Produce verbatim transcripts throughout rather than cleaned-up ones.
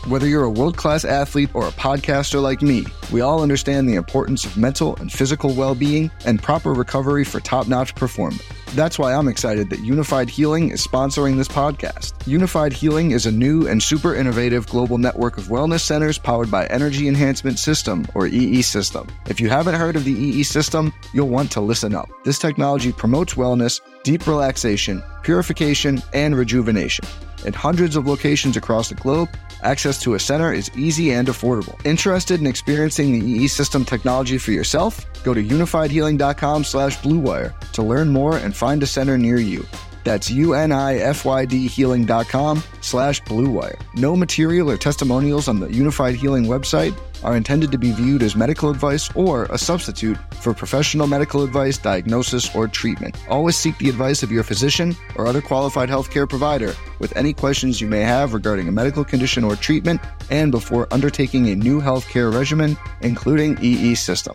Whether you're a world-class athlete or a podcaster like me, we all understand the importance of mental and physical well-being and proper recovery for top-notch performance. That's why I'm excited that Unified Healing is sponsoring this podcast. Unified Healing is a new and super innovative global network of wellness centers powered by Energy Enhancement System, or E E System. If you haven't heard of the E E System, you'll want to listen up. This technology promotes wellness, deep relaxation, purification, and rejuvenation. In hundreds of locations across the globe, access to a center is easy and affordable. Interested in experiencing the E E System technology for yourself? Go to unifiedhealing.com slash bluewire to learn more and find a center near you. That's U-N-I-F-Y-D healing.com slash bluewire. No material or testimonials on the Unified Healing website are intended to be viewed as medical advice or a substitute for professional medical advice, diagnosis, or treatment. Always seek the advice of your physician or other qualified healthcare provider with any questions you may have regarding a medical condition or treatment and before undertaking a new healthcare regimen, including E E System.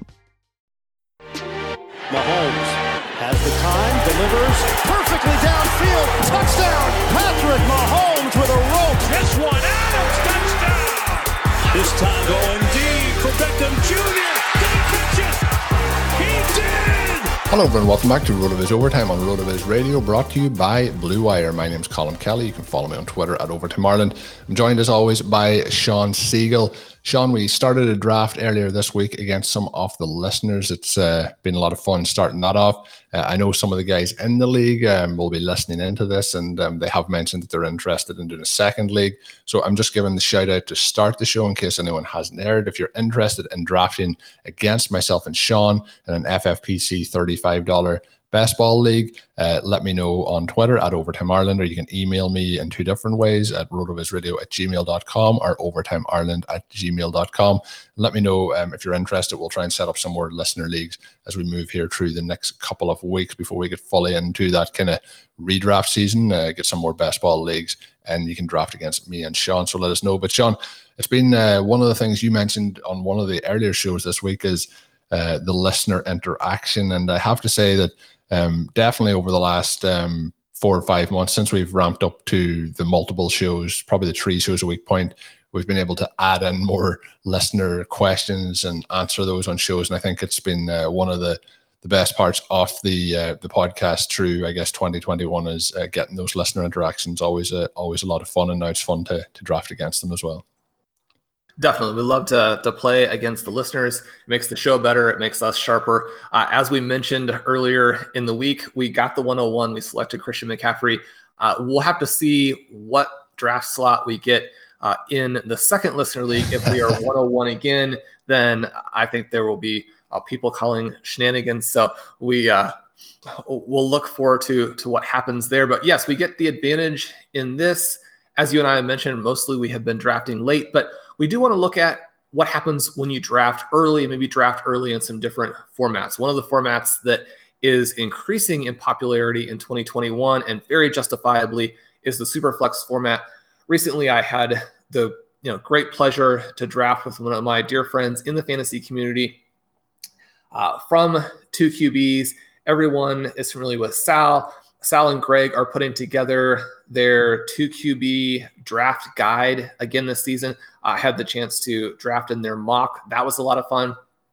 Mahomes has the time, delivers perfectly downfield, touchdown, Patrick Mahomes with a rope. This one, Adams, touchdown. This time going deep for Beckham Junior Did he catch it? He did! Hello everyone, welcome back to RotoViz Overtime on RotoViz Radio, brought to you by Blue Wire. My name's Colin Kelly. You can follow me on Twitter at Overtime Ireland. I'm joined as always by Sean Siegel. Sean, we started a draft earlier this week against some of the listeners. It's uh, been a lot of fun starting that off. Uh, I know some of the guys in the league um, will be listening into this, and um, they have mentioned that they're interested in doing a second league. So I'm just giving the shout out to start the show in case anyone hasn't heard. If you're interested in drafting against myself and Sean in an F F P C thirty-five dollars Best Ball League, uh, let me know on Twitter at Overtime Ireland, or you can email me in two different ways at rotovizradio at gmail dot com or overtimeireland at gmail dot com. Let me know um, if you're interested. We'll try and set up some more listener leagues as we move here through the next couple of weeks before we get fully into that kind of redraft season, uh, get some more Best Ball Leagues, and you can draft against me and Sean, so let us know. But Sean, it's been uh, one of the things you mentioned on one of the earlier shows this week is uh, the listener interaction, and I have to say that Um, definitely over the last um, four or five months since we've ramped up to the multiple shows, probably the three shows a week point, we've been able to add in more listener questions and answer those on shows. And I think it's been uh, one of the, the best parts of the uh, the podcast through, I guess, twenty twenty-one is uh, getting those listener interactions. Always a, always a lot of fun, and now it's fun to, to draft against them as well. Definitely. We love to, to play against the listeners. It makes the show better. It makes us sharper. Uh, as we mentioned earlier in the week, we got the one oh one. We selected Christian McCaffrey. Uh, we'll have to see what draft slot we get uh, in the second listener league. If we are one oh one again, then I think there will be uh, people calling shenanigans. So we uh, we'll look forward to, to what happens there. But yes, we get the advantage in this. As you and I mentioned, mostly we have been drafting late, but we do want to look at what happens when you draft early, maybe draft early in some different formats. One of the formats that is increasing in popularity in twenty twenty-one and very justifiably is the Superflex format. Recently, I had the you know great pleasure to draft with one of my dear friends in the fantasy community uh, from two Q Bs. Everyone is familiar with Sal. Sal and Greg are putting together their two Q B draft guide again this season. I had the chance to draft in their mock. That was a lot of fun.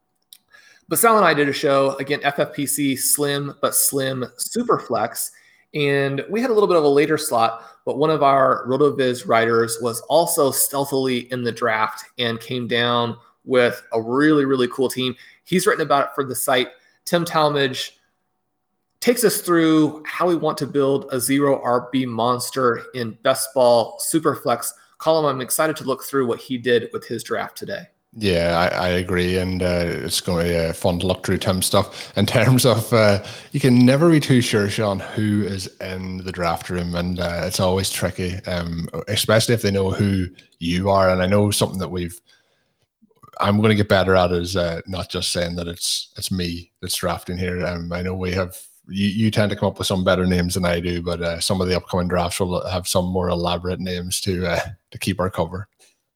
But Sal and I did a show, again, F F P C Slim, but Slim Superflex. And we had a little bit of a later slot, but one of our RotoViz writers was also stealthily in the draft and came down with a really, really cool team. He's written about it for the site. Tim Talmadge takes us through how we want to build a zero R B monster in Best Ball Superflex. Colin, I'm excited to look through what he did with his draft today. Yeah, I, I agree, and uh, it's going to be uh, fun to look through Tim's stuff. In terms of, uh, you can never be too sure, Sean, who is in the draft room, and uh, it's always tricky, um, especially if they know who you are. And I know something that we've, I'm going to get better at is uh, not just saying that it's it's me that's drafting here. Um, I know we have, you, you tend to come up with some better names than I do, but uh, some of the upcoming drafts will have some more elaborate names to uh, to keep our cover.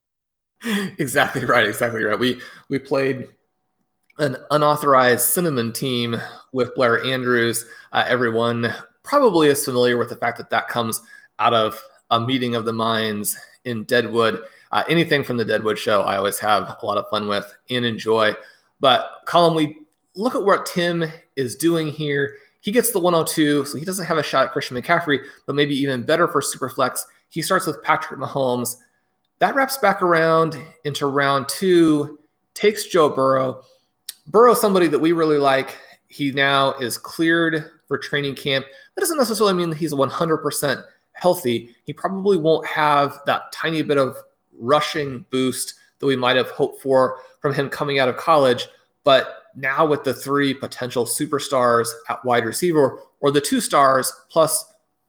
Exactly right. Exactly right. We we played an unauthorized cinnamon team with Blair Andrews. Uh, everyone probably is familiar with the fact that that comes out of a meeting of the minds in Deadwood. Uh, anything from the Deadwood show, I always have a lot of fun with and enjoy. But Colin, we look at what Tim is doing here. He gets the one oh two, so he doesn't have a shot at Christian McCaffrey, but maybe even better for Superflex. He starts with Patrick Mahomes. That wraps back around into round two, takes Joe Burrow. Burrow, somebody that we really like. He now is cleared for training camp. That doesn't necessarily mean that he's one hundred percent healthy. He probably won't have that tiny bit of rushing boost that we might have hoped for from him coming out of college. But now with the three potential superstars at wide receiver, or the two stars plus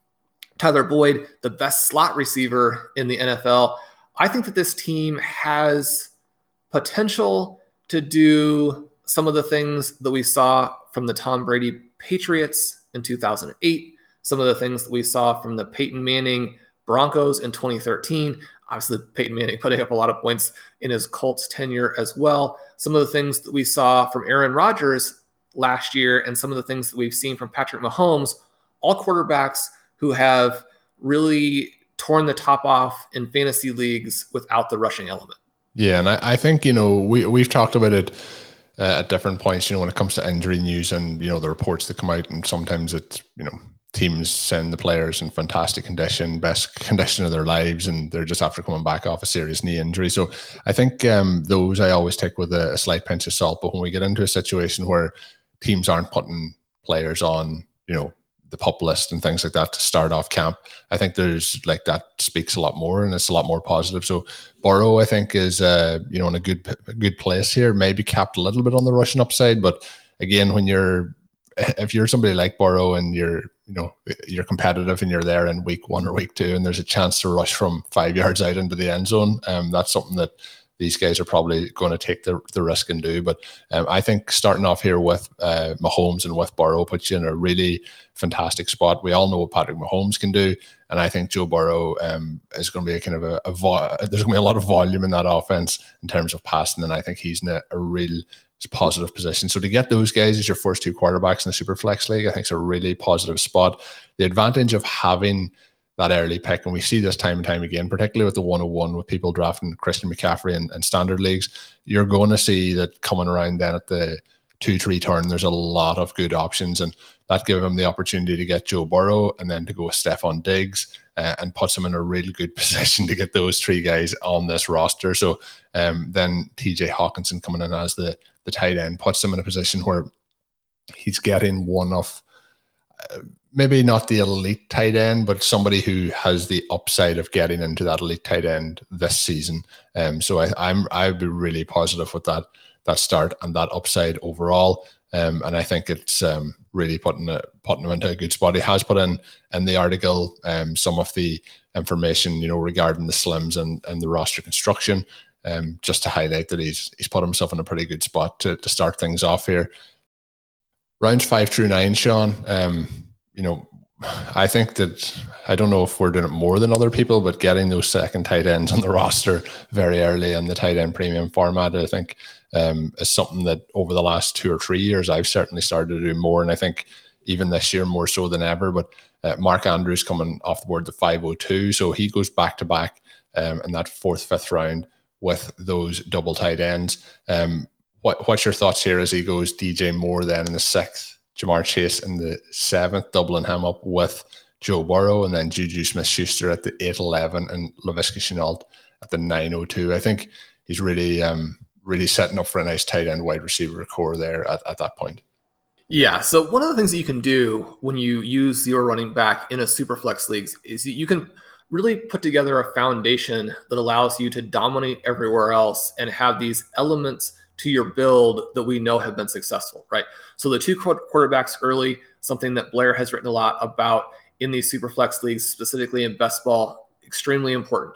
Tyler Boyd, the best slot receiver in the N F L, I think that this team has potential to do some of the things that we saw from the Tom Brady Patriots in two thousand eight, some of the things that we saw from the Peyton Manning Broncos in twenty thirteen. Obviously, Peyton Manning putting up a lot of points in his Colts tenure as well. Some of the things that we saw from Aaron Rodgers last year and some of the things that we've seen from Patrick Mahomes, all quarterbacks who have really torn the top off in fantasy leagues without the rushing element. Yeah, and I, I think, you know, we, we've talked about it uh, at different points, you know, when it comes to injury news and, you know, the reports that come out, and sometimes it's, you know, teams send the players in fantastic condition, best condition of their lives, and they're just after coming back off a serious knee injury. So I think um, those I always take with a, a slight pinch of salt. But when we get into a situation where teams aren't putting players on, you know, the PUP list and things like that to start off camp, I think there's like that speaks a lot more, and it's a lot more positive. So Burrow, I think, is uh, you know, in a good a good place here. Maybe capped a little bit on the rushing upside, but again, when you're if you're somebody like Burrow and you're you know you're competitive and you're there in week one or week two, and there's a chance to rush from five yards out into the end zone, um, that's something that these guys are probably going to take the, the risk and do. But um, I think starting off here with uh, Mahomes and with Burrow puts you in a really fantastic spot. We all know what Patrick Mahomes can do, and I think Joe Burrow um, is going to be a kind of a, a vo- there's going to be a lot of volume in that offense in terms of passing, and I think he's in a, a real positive position. So to get those guys as your first two quarterbacks in the Superflex League, I think it's a really positive spot. The advantage of having that early pick, and we see this time and time again, particularly with the one oh one, with people drafting Christian McCaffrey in, in standard leagues, you're going to see that coming around then at the two three turn, there's a lot of good options, and that gave him the opportunity to get Joe Burrow and then to go with Stephon Diggs uh, and puts him in a really good position to get those three guys on this roster. So um, then T J Hawkinson coming in as the, the tight end puts him in a position where he's getting one of uh, maybe not the elite tight end, but somebody who has the upside of getting into that elite tight end this season. Um, so I, I'm I'd be really positive with that that start and that upside overall. Um, and I think it's um, really putting a, putting him into a good spot. He has put in in the article um, some of the information, you know, regarding the slims and, and the roster construction, um, just to highlight that he's he's put himself in a pretty good spot to to start things off here. Rounds five through nine, Sean. Um, you know, I think that, I don't know if we're doing it more than other people, but getting those second tight ends on the roster very early in the tight end premium format, I think um, is something that over the last two or three years, I've certainly started to do more. And I think even this year more so than ever, but uh, Mark Andrews coming off the board to five oh two. So he goes back to back um, in that fourth, fifth round with those double tight ends. Um, what, what's your thoughts here as he goes D J Moore then in the sixth, Jamar Chase in the seventh, doubling him up with Joe Burrow, and then Juju Smith-Schuster at the eight eleven and Laviska Shenault at the nine oh two. I think he's really um, really setting up for a nice tight end wide receiver core there at, at that point. Yeah, so one of the things that you can do when you use your running back in a Superflex leagues is you can really put together a foundation that allows you to dominate everywhere else and have these elements to your build that we know have been successful, right? So the two quarterbacks early, something that Blair has written a lot about in these Superflex leagues, specifically in best ball, extremely important.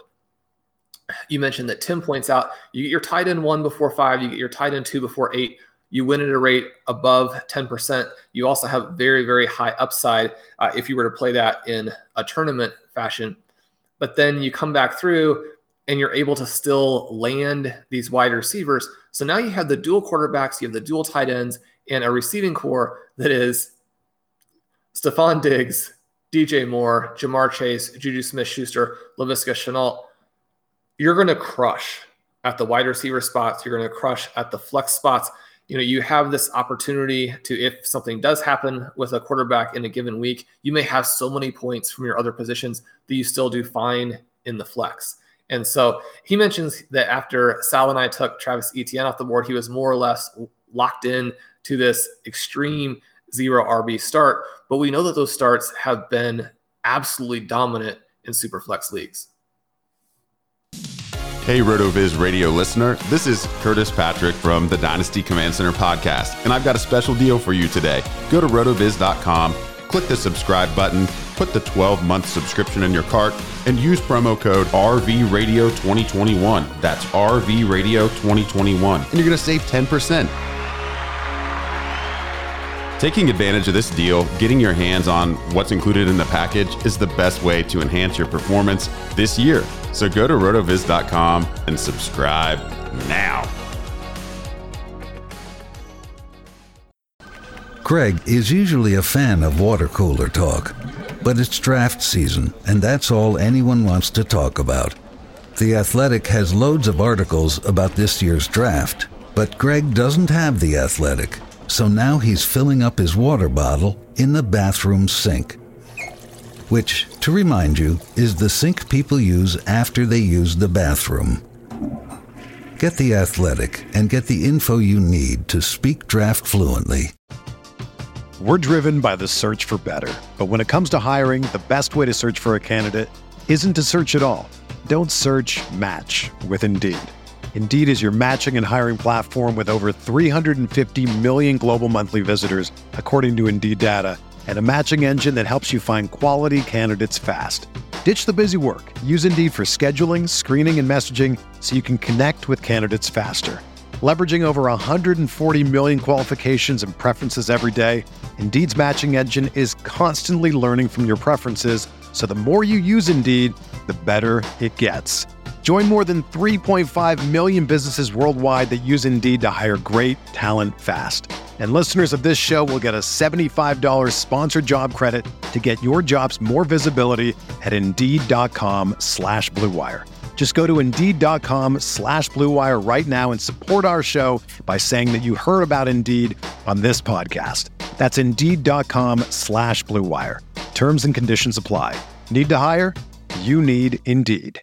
You mentioned that Tim points out, you get your tight end one before five, you get your tight end two before eight, you win at a rate above ten percent. You also have very, very high upside uh, if you were to play that in a tournament fashion. But then you come back through and you're able to still land these wide receivers. So now you have the dual quarterbacks, you have the dual tight ends, and a receiving core that is Stephon Diggs, D J Moore, Jamar Chase, Juju Smith-Schuster, Laviska Shenault. you're going to crush at the wide receiver spots. You're going to crush at the flex spots. You know, you have this opportunity to, if something does happen with a quarterback in a given week, you may have so many points from your other positions that you still do fine in the flex. And so he mentions that after Sal and I took Travis Etienne off the board, he was more or less locked in to this extreme zero R B start. But we know that those starts have been absolutely dominant in Superflex leagues. Hey, RotoViz radio listener, this is Curtis Patrick from the Dynasty Command Center podcast, and I've got a special deal for you today. Go to rotoviz dot com, click the subscribe button, put the twelve-month subscription in your cart, and use promo code R V Radio twenty twenty-one. That's R V Radio twenty twenty-one, and you're going to save ten percent. Taking advantage of this deal, getting your hands on what's included in the package is the best way to enhance your performance this year. So go to rotoviz dot com and subscribe now. Craig is usually a fan of water cooler talk, but it's draft season, and that's all anyone wants to talk about. The Athletic has loads of articles about this year's draft, but Greg doesn't have The Athletic, so now he's filling up his water bottle in the bathroom sink. Which, to remind you, is the sink people use after they use the bathroom. Get The Athletic and get the info you need to speak draft fluently. We're driven by the search for better. But when it comes to hiring, the best way to search for a candidate isn't to search at all. Don't search, match with Indeed. Indeed is your matching and hiring platform with over three hundred fifty million global monthly visitors, according to Indeed data, and a matching engine that helps you find quality candidates fast. Ditch the busy work. Use Indeed for scheduling, screening, and messaging so you can connect with candidates faster. Leveraging over one hundred forty million qualifications and preferences every day, Indeed's matching engine is constantly learning from your preferences, so the more you use Indeed, the better it gets. Join more than three point five million businesses worldwide that use Indeed to hire great talent fast. And listeners of this show will get a seventy-five dollars sponsored job credit to get your jobs more visibility at Indeed.com slash Blue Wire. Just go to Indeed.com slash Blue Wire right now and support our show by saying that you heard about Indeed on this podcast. That's Indeed.com slash Blue Wire. Terms and conditions apply. Need to hire? You need Indeed.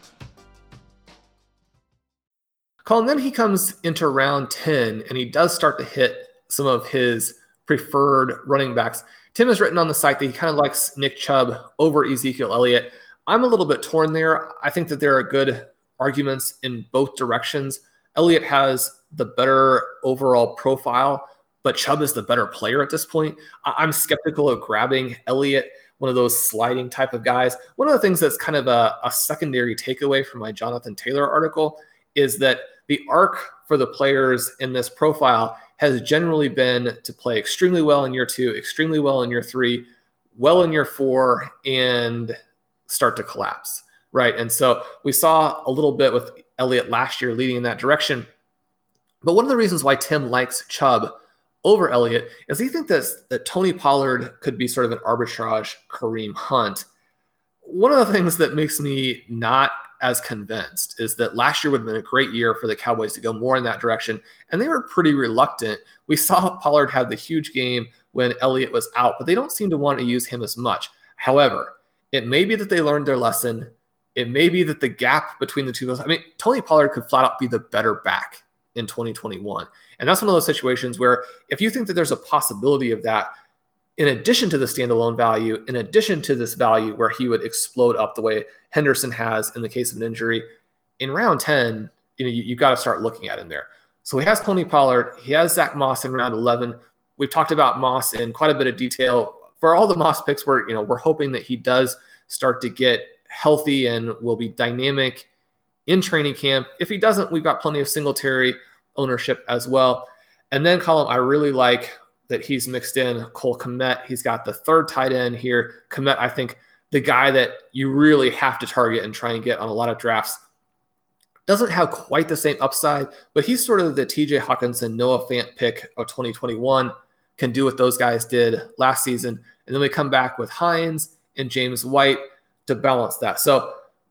Colin, then he comes into round ten, and he does start to hit some of his preferred running backs. Tim has written on the site that he kind of likes Nick Chubb over Ezekiel Elliott. I'm a little bit torn there. I think that there are good arguments in both directions. Elliott has the better overall profile, but Chubb is the better player at this point. I'm skeptical of grabbing Elliott, one of those sliding type of guys. One of the things that's kind of a, a secondary takeaway from my Jonathan Taylor article is that the arc for the players in this profile has generally been to play extremely well in year two, extremely well in year three, well in year four, and start to collapse, right? And so we saw a little bit with Elliott last year leading in that direction. But one of the reasons why Tim likes Chubb over Elliott is he thinks that, that Tony Pollard could be sort of an arbitrage Kareem Hunt. One of the things that makes me not as convinced is that last year would have been a great year for the Cowboys to go more in that direction, and they were pretty reluctant. We saw Pollard have the huge game when Elliott was out, but they don't seem to want to use him as much. However, it may be that they learned their lesson. It may be that the gap between the two, I mean, Tony Pollard could flat out be the better back in twenty twenty-one. And that's one of those situations where if you think that there's a possibility of that, in addition to the standalone value, in addition to this value where he would explode up the way Henderson has in the case of an injury, in round ten, you know, you, you got to start looking at him there. So he has Tony Pollard. He has Zach Moss in round eleven. We've talked about Moss in quite a bit of detail. For all the Moss picks, we're, you know, we're hoping that he does start to get healthy and will be dynamic in training camp. If he doesn't, we've got plenty of Singletary ownership as well. And then, Colin, I really like that he's mixed in Cole Kmet. He's got the third tight end here. Kmet, I think, the guy that you really have to target and try and get on a lot of drafts. Doesn't have quite the same upside, but he's sort of the T J Hawkinson, Noah Fant pick of twenty twenty-one, can do what those guys did last season. And then we come back with Hines and James White to balance that. So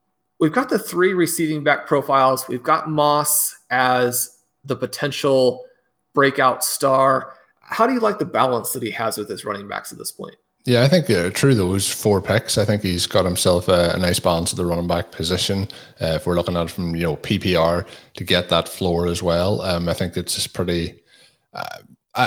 we've got the three receiving back profiles. We've got Moss as the potential breakout star. How do you like the balance that he has with his running backs at this point? Yeah, I think uh, through those four picks, I think he's got himself a, a nice balance of the running back position. Uh, if we're looking at it from, you know, P P R to get that floor as well, um, I think it's just pretty. Uh,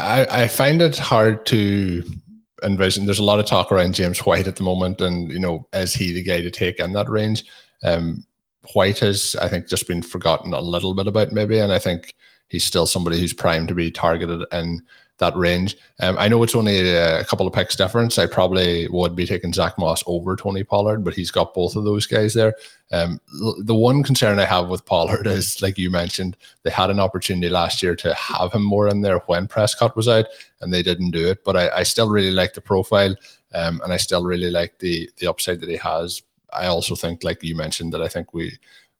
I I find it hard to envision. There's a lot of talk around James White at the moment, and you know, is he the guy to take in that range? Um, White has, I think, just been forgotten a little bit about maybe, and I think he's still somebody who's primed to be targeted in that range. Um, I know it's only a, a couple of picks difference. I probably would be taking Zach Moss over Tony Pollard, but he's got both of those guys there. Um, l- the one concern I have with Pollard is, like you mentioned, they had an opportunity last year to have him more in there when Prescott was out, and they didn't do it. But I, I still really like the profile, um, and I still really like the the upside that he has. I also think, like you mentioned, that I think we,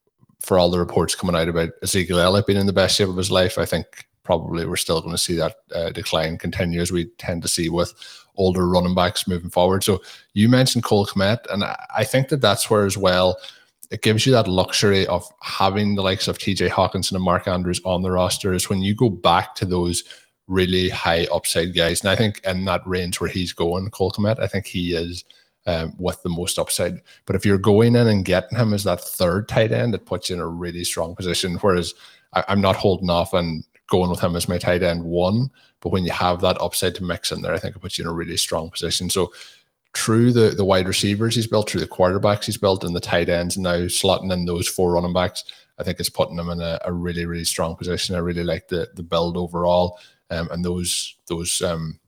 for all the reports coming out about Ezekiel Elliott being in the best shape of his life, I think probably we're still going to see that uh, decline continue, as we tend to see with older running backs moving forward. So you mentioned Cole Kmet, and I think that that's where as well it gives you that luxury of having the likes of T J Hawkinson and Mark Andrews on the roster, is when you go back to those really high upside guys. And I think in that range where he's going, Cole Kmet, I think he is um, with the most upside. But if you're going in and getting him as that third tight end, it puts you in a really strong position. Whereas I, I'm not holding off and going with him as my tight end one, but when you have that upside to mix in there, I think it puts you in a really strong position. So through the, the wide receivers he's built, through the quarterbacks he's built, and the tight ends, and now slotting in those four running backs, I think it's putting him in a, a really, really strong position. I really like the the build overall. Um, and those, those um,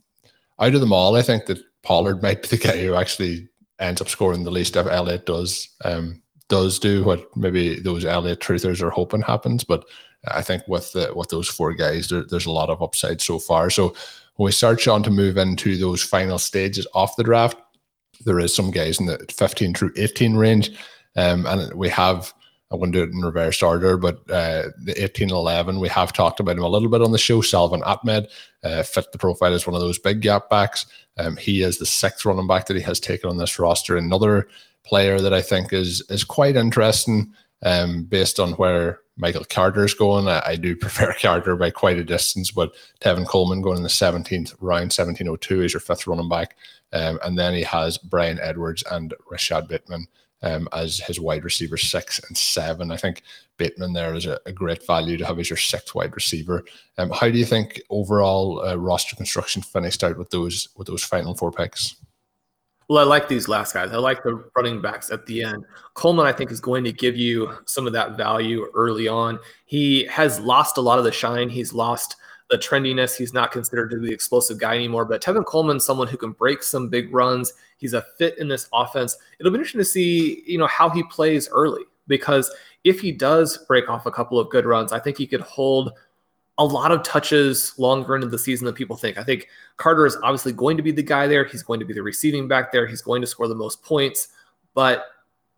out of them all, I think that Pollard might be the guy who actually ends up scoring the least if Elliott does, um, does do what maybe those Elliott truthers are hoping happens. But I think with the, with those four guys, there, there's a lot of upside so far. So when we start, Sean, to move into those final stages of the draft, there is some guys in the fifteen through eighteen range. Um, and we have, I wouldn't do it in reverse order, but uh, the eighteen eleven, we have talked about him a little bit on the show. Salvon Ahmed uh, fit the profile as one of those big gap backs. Um, he is the sixth running back that he has taken on this roster. Another player that I think is is quite interesting um, based on where Michael Carter's going. I, I do prefer Carter by quite a distance, but Tevin Coleman going in the seventeenth round, seventeen oh two is your fifth running back. Um, and then he has Brian Edwards and Rashad Bateman um, as his wide receiver six and seven. I think Bateman there is a, a great value to have as your sixth wide receiver. Um, how do you think overall uh, roster construction finished out with those with those final four picks? Well, I like these last guys. I like the running backs at the end. Coleman, I think, is going to give you some of that value early on. He has lost a lot of the shine. He's lost the trendiness. He's not considered to be the explosive guy anymore. But Tevin Coleman, someone who can break some big runs. He's a fit in this offense. It'll be interesting to see, you know, how he plays early, because if he does break off a couple of good runs, I think he could hold a lot of touches longer into the season than people think. I think Carter is obviously going to be the guy there. He's going to be the receiving back there. He's going to score the most points, but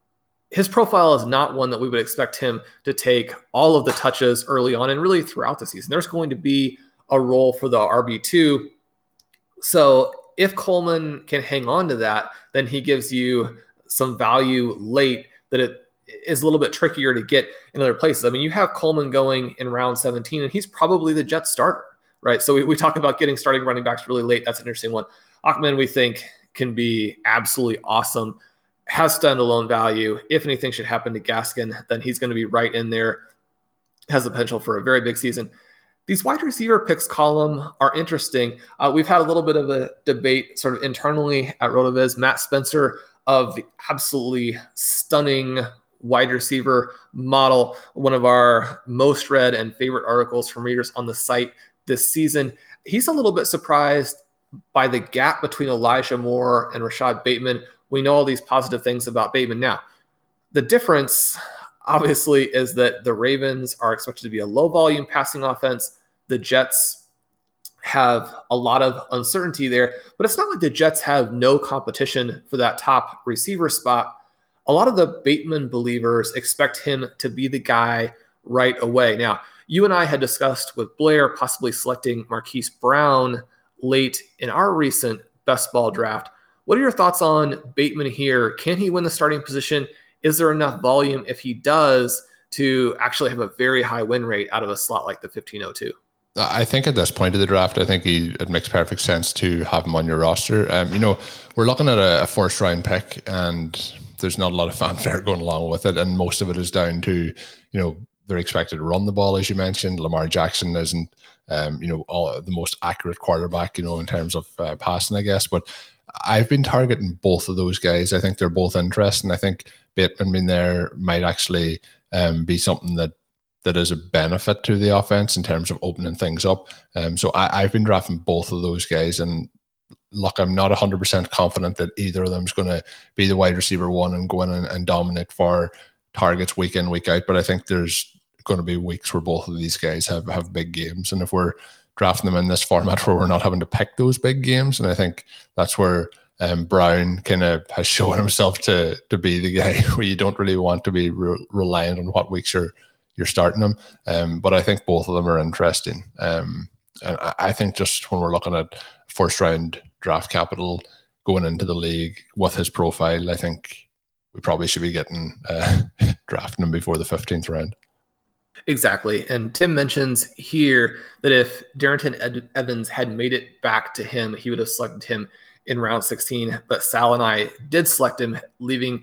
his profile is not one that we would expect him to take all of the touches early on and really throughout the season. There's going to be a role for the R B two. So if Coleman can hang on to that, then he gives you some value late that it is a little bit trickier to get in other places. I mean, you have Coleman going in round seventeen, and he's probably the Jets starter, right? So we, we talk about getting starting running backs really late. That's an interesting one. Ahmed, we think, can be absolutely awesome, has standalone value. If anything should happen to Gaskin, then he's going to be right in there, has the potential for a very big season. These wide receiver picks column are interesting. Uh, we've had a little bit of a debate sort of internally at RotoViz. Matt Spencer of the absolutely stunning wide receiver model, one of our most read and favorite articles from readers on the site this season. He's a little bit surprised by the gap between Elijah Moore and Rashad Bateman. We know all these positive things about Bateman. Now, the difference, obviously, is that the Ravens are expected to be a low-volume passing offense. The Jets have a lot of uncertainty there, but it's not like the Jets have no competition for that top receiver spot. A lot of the Bateman believers expect him to be the guy right away. Now, you and I had discussed with Blair possibly selecting Marquise Brown late in our recent best ball draft. What are your thoughts on Bateman here? Can he win the starting position is there enough volume if he does to actually have a very high win rate out of a slot like the fifteen oh two? I think at this point of the draft, I think he, it makes perfect sense to have him on your roster. Um, you know, we're looking at a, a first round pick, and there's not a lot of fanfare going along with it. And most of it is down to, you know, they're expected to run the ball, as you mentioned. Lamar Jackson isn't, um, you know, all, the most accurate quarterback, you know, in terms of uh, passing, I guess. But I've been targeting both of those guys. I think they're both interesting. I think Bateman being there might actually um, be something that that is a benefit to the offense in terms of opening things up. Um, so I, I've been drafting both of those guys, and look, I'm not one hundred percent confident that either of them is going to be the wide receiver one and go in and, and dominate for targets week in, week out. But I think there's going to be weeks where both of these guys have, have big games. And if we're drafting them in this format where we're not having to pick those big games, and I think that's where um, Brown kind of has shown himself to to be the guy where you don't really want to be re- reliant on what weeks you're you're starting them. Um, but I think both of them are interesting. Um, and I, I think just when we're looking at first round draft capital going into the league with his profile, I think we probably should be getting uh, drafting him before the fifteenth round. Exactly. And Tim mentions here that if Darrynton Ed- Evans had made it back to him, he would have selected him in round sixteen. But Sal and I did select him, leaving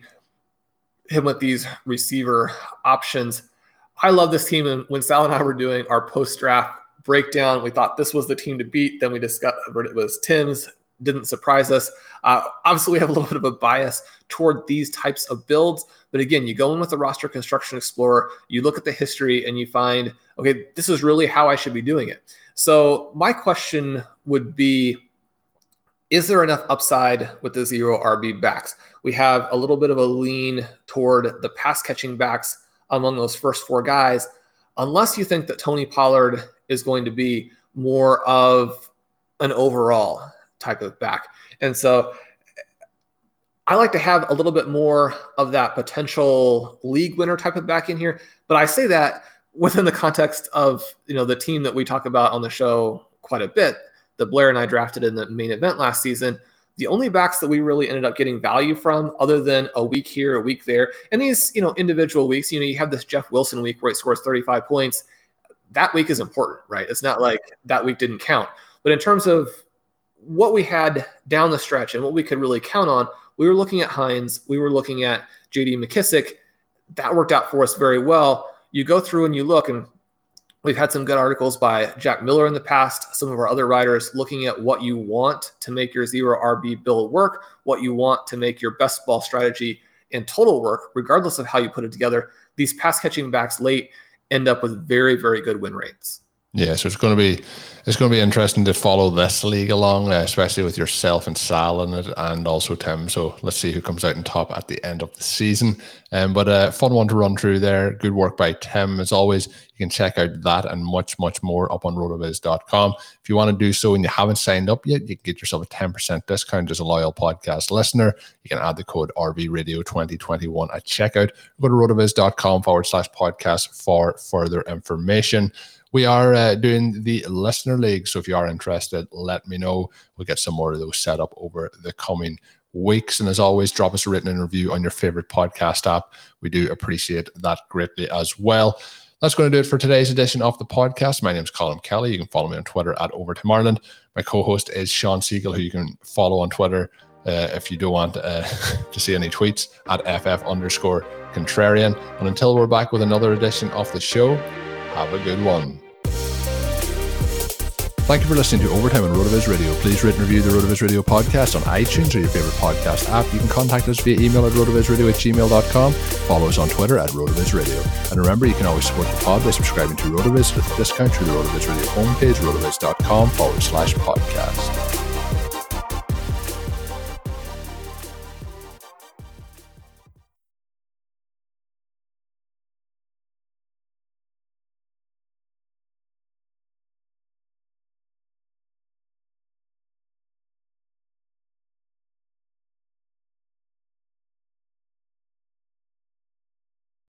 him with these receiver options. I love this team. And when Sal and I were doing our post-draft breakdown, we thought this was the team to beat. Then we discovered it was Tim's. Didn't surprise us. Uh, obviously, we have a little bit of a bias toward these types of builds. But again, you go in with the roster construction explorer, you look at the history, and you find, okay, this is really how I should be doing it. So my question would be, is there enough upside with the zero R B backs? We have a little bit of a lean toward the pass-catching backs among those first four guys, unless you think that Tony Pollard is going to be more of an overall type of back. And so I like to have a little bit more of that potential league winner type of back in here. But I say that within the context of, you know, the team that we talk about on the show quite a bit, that Blair and I drafted in the main event last season. The only backs that we really ended up getting value from, other than a week here, a week there, and these, you know, individual weeks, you know, you have this Jeff Wilson week where he scores thirty-five points. That week is important, right? It's not like that week didn't count. But in terms of what we had down the stretch and what we could really count on, we were looking at Hines, we were looking at J D McKissick. That worked out for us very well. You go through and you look, and we've had some good articles by Jack Miller in the past, some of our other writers looking at what you want to make your zero R B build work, what you want to make your best ball strategy and total work, regardless of how you put it together. These pass catching backs late end up with very, very good win rates. Yeah, so it's going to be it's going to be interesting to follow this league along, uh, especially with yourself and Sal in it, and also Tim. So let's see who comes out on top at the end of the season. Um, but a uh, fun one to run through there. Good work by Tim. As always, you can check out that and much, much more up on rotoviz dot com. If you want to do so and you haven't signed up yet, you can get yourself a ten percent discount as a loyal podcast listener. You can add the code R B Radio twenty twenty-one at checkout. Go to rotoviz dot com forward slash podcast for further information. We are uh, doing the Listener League, so if you are interested, let me know. We'll get some more of those set up over the coming weeks. And as always, drop us a written review on your favorite podcast app. We do appreciate that greatly as well. That's going to do it for today's edition of the podcast. My name is Colin Kelly. You can follow me on Twitter at Overtime Ireland. My co-host is Sean Siegel, who you can follow on Twitter uh, if you don't want uh, to see any tweets at ff underscore contrarian. And until we're back with another edition of the show, have a good one. Thank you for listening to Overtime on RotoViz Radio. Please rate and review the RotoViz Radio podcast on iTunes or your favorite podcast app. You can contact us via email at rotovizradio at gmail dot com. Follow us on Twitter at RotoViz Radio. And remember, you can always support the pod by subscribing to RotoViz with a discount through the RotoViz Radio homepage, rotoviz dot com forward slash podcast.